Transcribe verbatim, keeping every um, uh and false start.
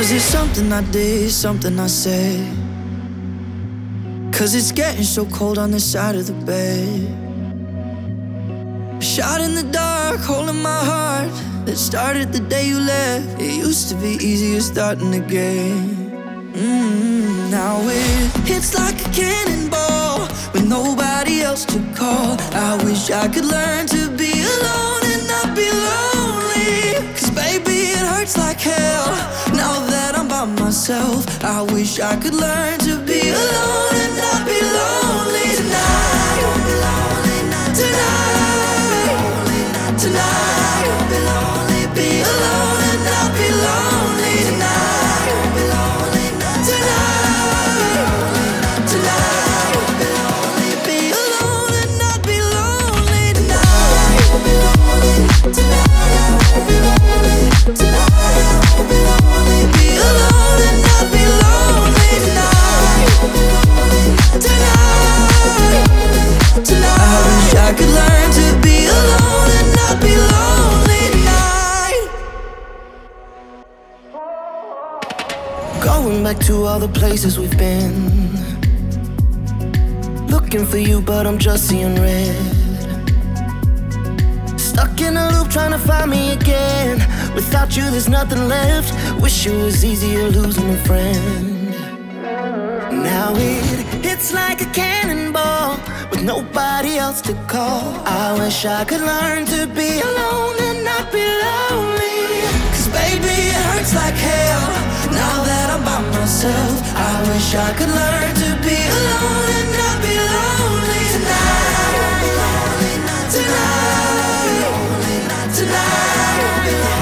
Was it something I did, something I said? Cause it's getting so cold on this side of the bed. Shot in the dark, holding my heart that started the day you left. It used to be easier starting again. mm, Now it hits like a cannonball with nobody else to call. I wish I could learn to be alone and not be lonely. Cause baby it hurts like hell now that I'm by myself. I wish I could learn to be alone and not be lonely. Tonight, tonight, tonight, be lonely, be alone and not be lonely. Tonight, tonight, tonight, be lonely, be alone and not be lonely. Tonight, be lonely, tonight, be lonely, tonight, be lonely, be alone and not be lonely. Tonight, tonight, tonight, I wish I could learn to be alone and not be lonely tonight. Going back to all the places we've been, looking for you but I'm just seeing red. Stuck in a loop trying to find me again. Without you there's nothing left. Wish it was easier losing a friend. Now it hits like a cannonball with nobody else to call. I wish I could learn to be alone and not be lonely. Cause baby it hurts like hell now that I'm by myself. I wish I could learn to be alone and not be lonely. Tonight, tonight, tonight,